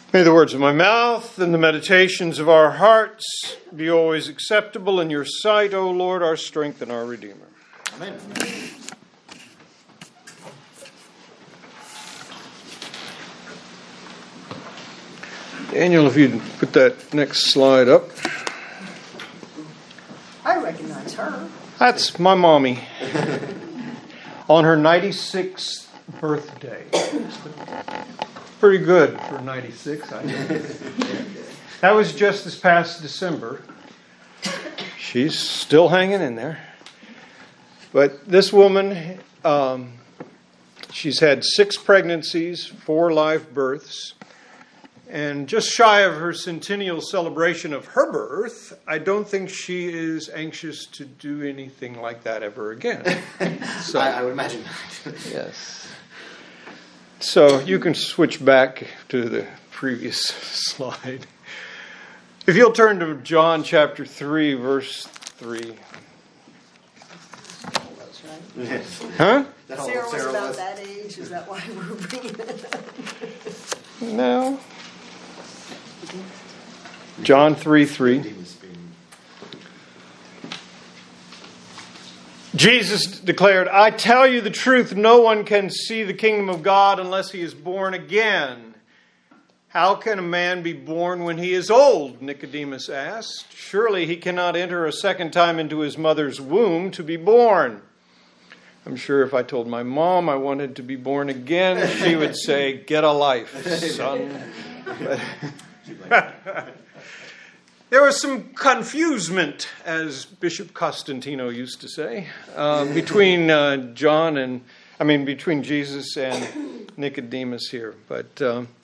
May the words of my mouth and the meditations of our hearts be always acceptable in your sight, O Lord, our strength and our Redeemer. Amen. Daniel, if you'd put that next slide up. I recognize her. That's my mommy. On her 96th birthday. Pretty good for 96, I think. That was just this past December. She's still hanging in there. But this woman, she's had 6 pregnancies, 4 live births. And just shy of her centennial celebration of her birth, I don't think she is anxious to do anything like that ever again. So, I would imagine not. yes. So you can switch back to the previous slide. If you'll turn to John chapter 3, verse 3. That's right. Yes. Huh? Sarah was about that age. Is that why we're bringing it up? No. John 3:3. Jesus declared, I tell you the truth, no one can see the kingdom of God unless he is born again. How can a man be born when he is old? Nicodemus asked. Surely he cannot enter a second time into his mother's womb to be born. I'm sure if I told my mom I wanted to be born again, she would say, get a life, son. There was some confusement, as Bishop Costantino used to say, between between Jesus and Nicodemus here. But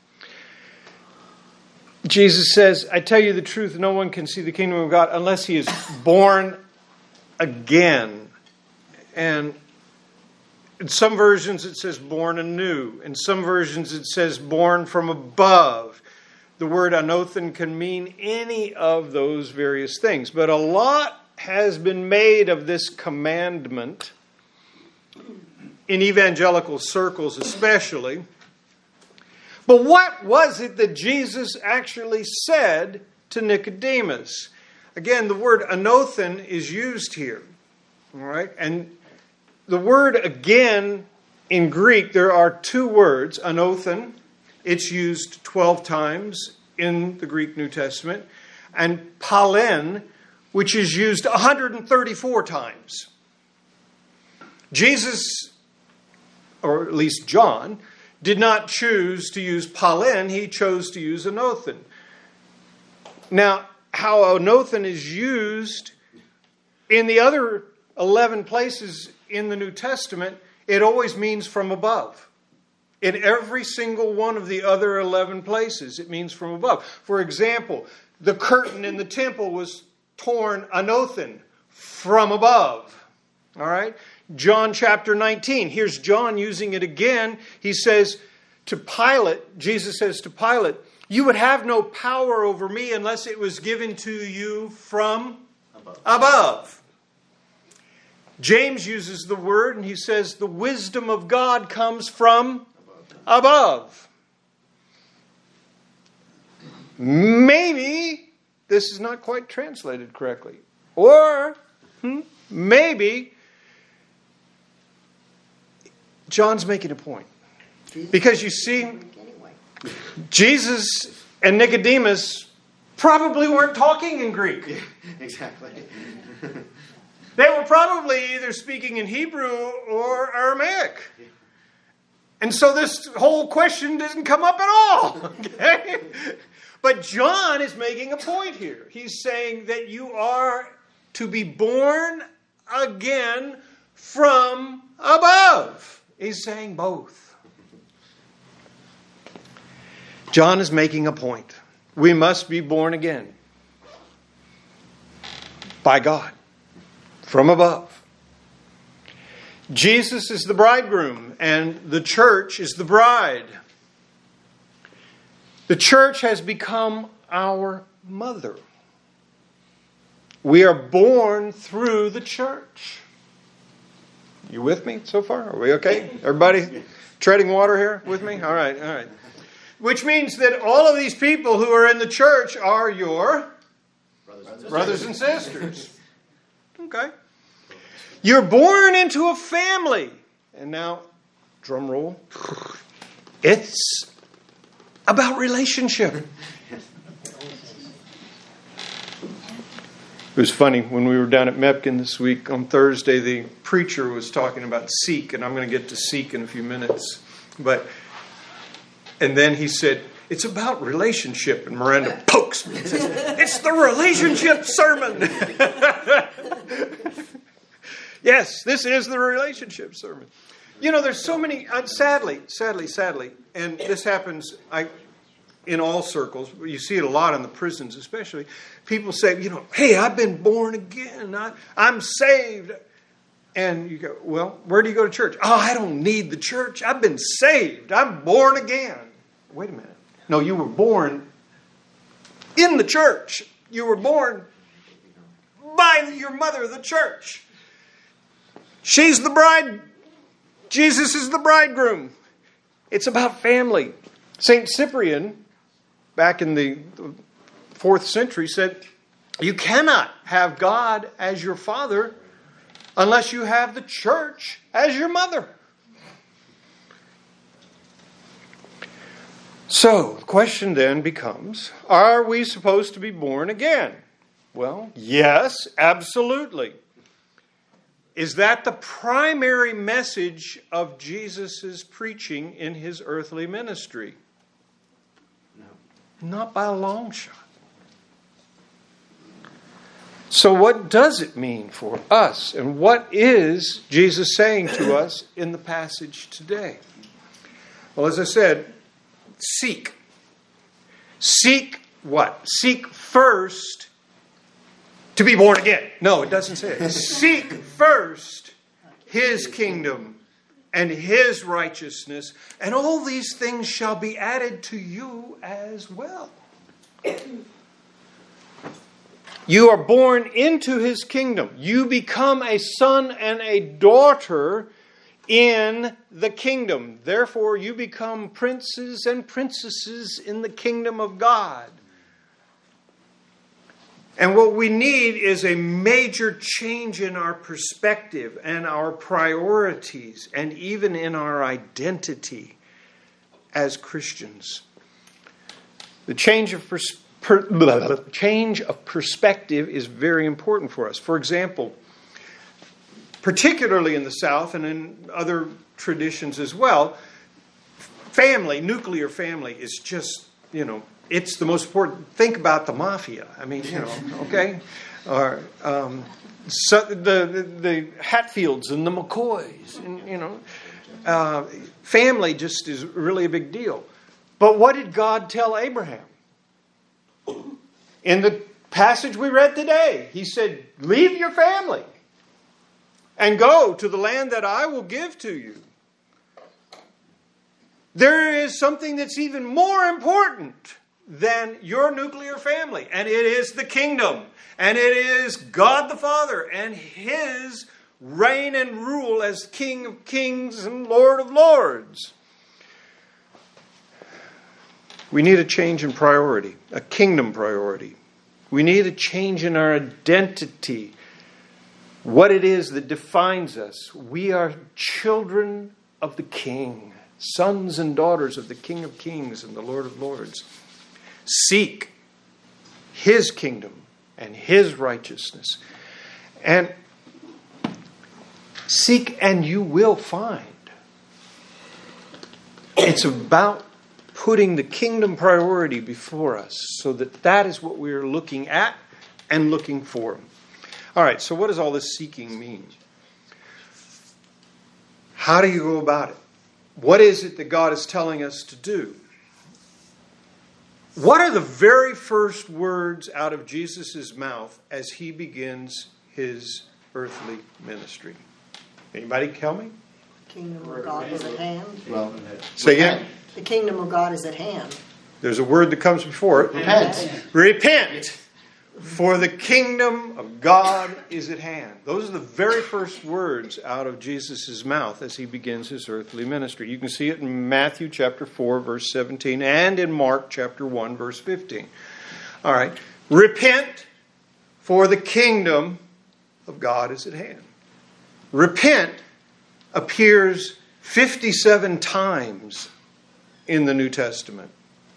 Jesus says, I tell you the truth, no one can see the kingdom of God unless he is born again. And in some versions it says born anew. In some versions it says born from above. The word anothen can mean any of those various things. But a lot has been made of this commandment, in evangelical circles especially. But what was it that Jesus actually said to Nicodemus? Again, the word anothen is used here. All right? And the word again in Greek, there are 2 words, anothen. It's used 12 times in the Greek New Testament. And palen, which is used 134 times. Jesus, or at least John, did not choose to use palen. He chose to use anothen. Now, how anothen is used in the other 11 places in the New Testament, it always means from above. In every single one of the other 11 places, it means from above. For example, the curtain in the temple was torn anothen, from above. All right? John chapter 19. Here's John using it again. He says to Pilate, Jesus says to Pilate, you would have no power over me unless it was given to you from above. James uses the word and he says the wisdom of God comes from above. Maybe this is not quite translated correctly. Or maybe John's making a point. Because you see, Jesus and Nicodemus probably weren't talking in Greek. Yeah, exactly. They were probably either speaking in Hebrew or Aramaic. Yeah. And so this whole question doesn't come up at all. Okay? But John is making a point here. He's saying that you are to be born again from above. He's saying both. John is making a point. We must be born again by God from above. Jesus is the bridegroom and the church is the bride. The church has become our mother. We are born through the church. You with me so far? Are we okay? Everybody treading water here with me? All right. Which means that all of these people who are in the church are your brothers and sisters. Okay. You're born into a family. And now, drum roll. It's about relationship. It was funny, when we were down at Mepkin this week, on Thursday, the preacher was talking about seek, and I'm going to get to seek in a few minutes. And then he said, it's about relationship. And Miranda pokes me and says, it's the relationship sermon. Yes, this is the relationship sermon. You know, there's so many, sadly, and this happens in all circles, you see it a lot in the prisons especially, people say, hey, I've been born again, I'm saved. And you go, well, where do you go to church? Oh, I don't need the church. I've been saved. I'm born again. Wait a minute. No, you were born in the church. You were born by your mother, the church. She's the bride. Jesus is the bridegroom. It's about family. St. Cyprian, back in the 4th century, said, you cannot have God as your father unless you have the church as your mother. So, the question then becomes, are we supposed to be born again? Well, yes, absolutely. Is that the primary message of Jesus' preaching in his earthly ministry? No. Not by a long shot. So what does it mean for us? And what is Jesus saying to us in the passage today? Well, as I said, seek. Seek what? Seek first to be born again. No, it doesn't say it. Seek first his kingdom and his righteousness, and all these things shall be added to you as well. You are born into his kingdom. You become a son and a daughter in the kingdom. Therefore, you become princes and princesses in the kingdom of God. And what we need is a major change in our perspective and our priorities and even in our identity as Christians. The change of perspective is very important for us. For example, particularly in the South and in other traditions as well, family, nuclear family is just, it's the most important. Think about the mafia. I mean, okay? Or so the Hatfields and the McCoys. And, family just is really a big deal. But what did God tell Abraham? In the passage we read today, he said, leave your family and go to the land that I will give to you. There is something that's even more important than your nuclear family, and it is the kingdom, and it is God the Father and his reign and rule as King of Kings and Lord of Lords. We need a change in priority, a kingdom priority. We need a change in our identity, what it is that defines us. We are children of the King, sons and daughters of the King of Kings and the Lord of Lords. Seek his kingdom and his righteousness. And seek and you will find. It's about putting the kingdom priority before us so that is what we are looking at and looking for. All right, so what does all this seeking mean? How do you go about it? What is it that God is telling us to do? What are the very first words out of Jesus' mouth as he begins his earthly ministry? Anybody tell me? The kingdom of God is at hand. Well, Say again. The kingdom of God is at hand. There's a word that comes before it. repent. Repent. For the kingdom of God is at hand. Those are the very first words out of Jesus' mouth as he begins his earthly ministry. You can see it in Matthew chapter 4, verse 17, and in Mark chapter 1, verse 15. All right. Repent, for the kingdom of God is at hand. Repent appears 57 times in the New Testament.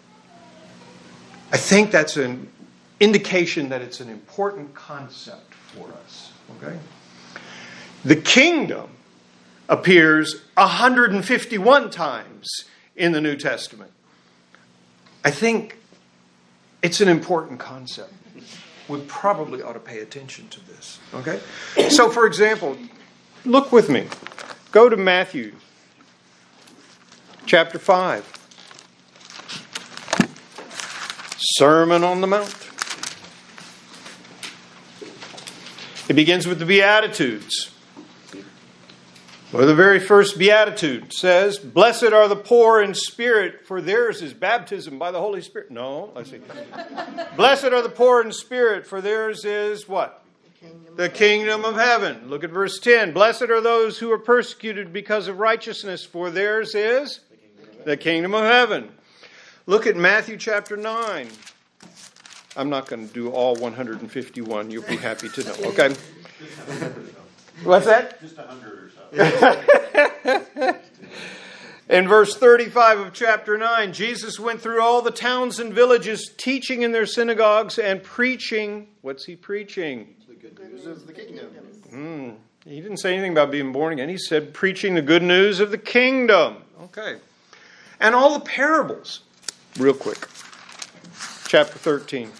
I think that's an indication that it's an important concept for us. Okay? The kingdom appears 151 times in the New Testament. I think it's an important concept. We probably ought to pay attention to this. Okay? So, for example, look with me. Go to Matthew chapter 5. Sermon on the Mount. It begins with the Beatitudes. Well, the very first Beatitude says, "Blessed are the poor in spirit, for theirs is baptism by the Holy Spirit." No, let's see. "Blessed are the poor in spirit, for theirs is" what? The kingdom of heaven. Look at verse 10. "Blessed are those who are persecuted because of righteousness, for theirs is the kingdom of heaven." Look at Matthew chapter 9. I'm not going to do all 151. You'll be happy to know. Okay? What's that? Just 100 or so. In verse 35 of chapter 9, Jesus went through all the towns and villages, teaching in their synagogues and preaching. What's he preaching? The good news of the kingdom. He didn't say anything about being born again. He said preaching the good news of the kingdom. Okay. And all the parables. Real quick. Chapter 13.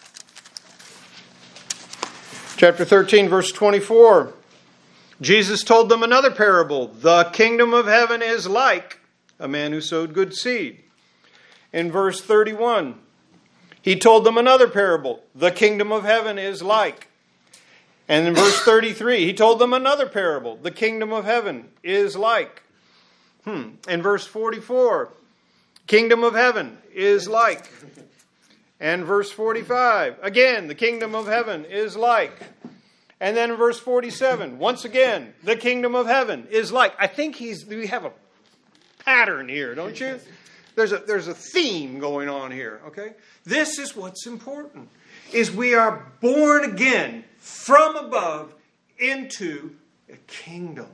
Chapter 13, verse 24. Jesus told them another parable. "The kingdom of heaven is like a man who sowed good seed." In verse 31, he told them another parable. "The kingdom of heaven is like." And in verse 33, he told them another parable. "The kingdom of heaven is like." In verse 44, "Kingdom of heaven is like." And verse 45, again, "The kingdom of heaven is like." And then in verse 47, once again, "The kingdom of heaven is like." I think we have a pattern here, don't you? There's a theme going on here, okay? This is what's important, is we are born again from above into a kingdom.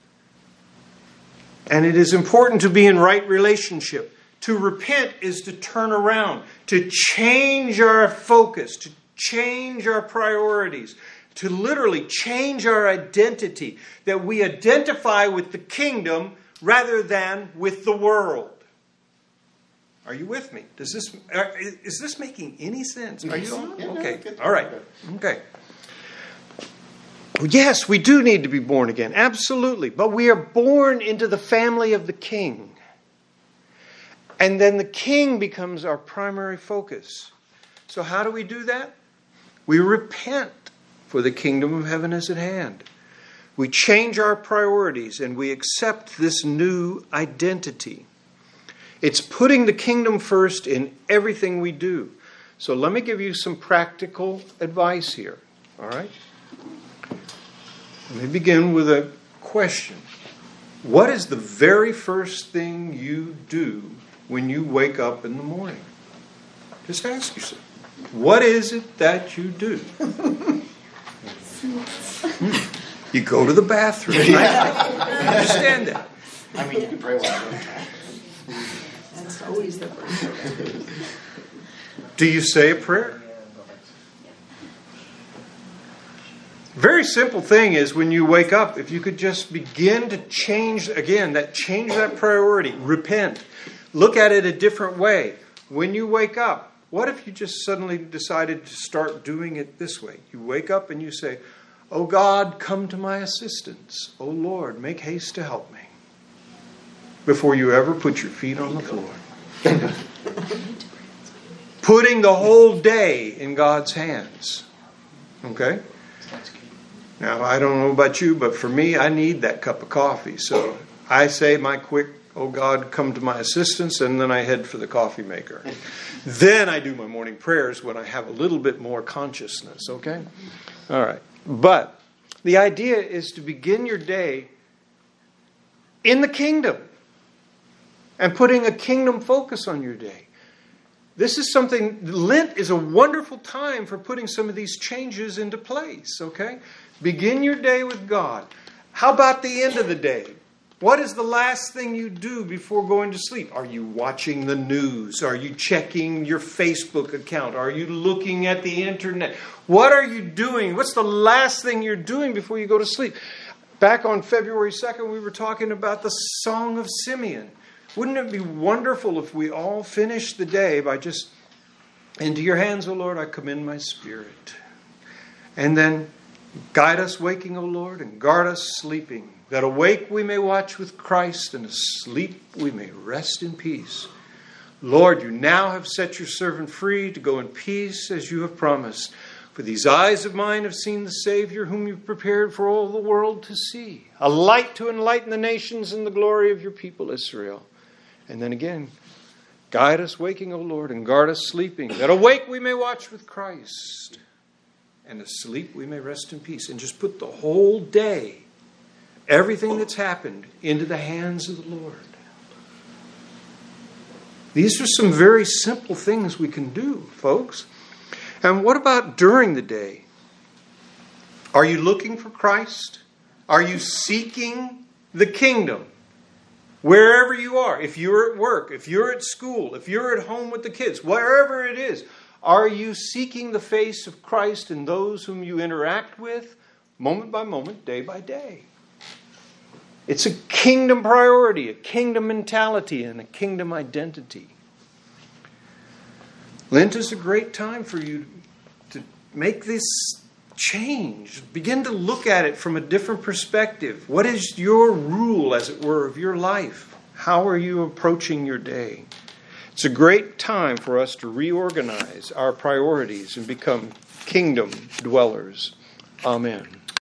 And it is important to be in right relationship. To repent is to turn around, to change our focus, to change our priorities, to literally change our identity, that we identify with the kingdom rather than with the world. Are you with me? Is this making any sense? Are you all? Okay. All right. Okay. Yes, we do need to be born again. Absolutely. But we are born into the family of the King. And then the King becomes our primary focus. So how do we do that? We repent, for the kingdom of heaven is at hand. We change our priorities and we accept this new identity. It's putting the kingdom first in everything we do. So let me give you some practical advice here. All right? Let me begin with a question. What is the very first thing you do when you wake up in the morning? Just ask yourself. What is it that you do? You go to the bathroom. I understand that. I mean, you can pray while you're That's always the first. Do you say a prayer? Very simple thing is when you wake up, if you could just begin to change that priority, repent. Look at it a different way. When you wake up, what if you just suddenly decided to start doing it this way? You wake up and you say, "Oh God, come to my assistance. Oh Lord, make haste to help me." Before you ever put your feet on the floor. Putting the whole day in God's hands. Okay? Now, I don't know about you, but for me, I need that cup of coffee. So I say my quick Oh God, come to my assistance, and then I head for the coffee maker. Then I do my morning prayers when I have a little bit more consciousness, okay? All right. But the idea is to begin your day in the kingdom and putting a kingdom focus on your day. This is something, Lent is a wonderful time for putting some of these changes into place, okay? Begin your day with God. How about the end of the day? What is the last thing you do before going to sleep? Are you watching the news? Are you checking your Facebook account? Are you looking at the internet? What are you doing? What's the last thing you're doing before you go to sleep? Back on February 2nd, we were talking about the Song of Simeon. Wouldn't it be wonderful if we all finished the day by just, into your hands, O Lord, I commend my spirit. And then, guide us waking, O Lord, and guard us sleeping, that awake we may watch with Christ, and asleep we may rest in peace. Lord, you now have set your servant free to go in peace as you have promised. For these eyes of mine have seen the Savior, whom you've prepared for all the world to see, a light to enlighten the nations and the glory of your people Israel. And then again, guide us waking, O Lord, and guard us sleeping, that awake we may watch with Christ, and asleep we may rest in peace. And just put the whole day, everything that's happened, into the hands of the Lord. These are some very simple things we can do, folks. And what about during the day? Are you looking for Christ? Are you seeking the kingdom? Wherever you are, if you're at work, if you're at school, if you're at home with the kids, wherever it is, are you seeking the face of Christ in those whom you interact with, moment by moment, day by day? It's a kingdom priority, a kingdom mentality, and a kingdom identity. Lent is a great time for you to make this change. Begin to look at it from a different perspective. What is your rule, as it were, of your life? How are you approaching your day? It's a great time for us to reorganize our priorities and become kingdom dwellers. Amen.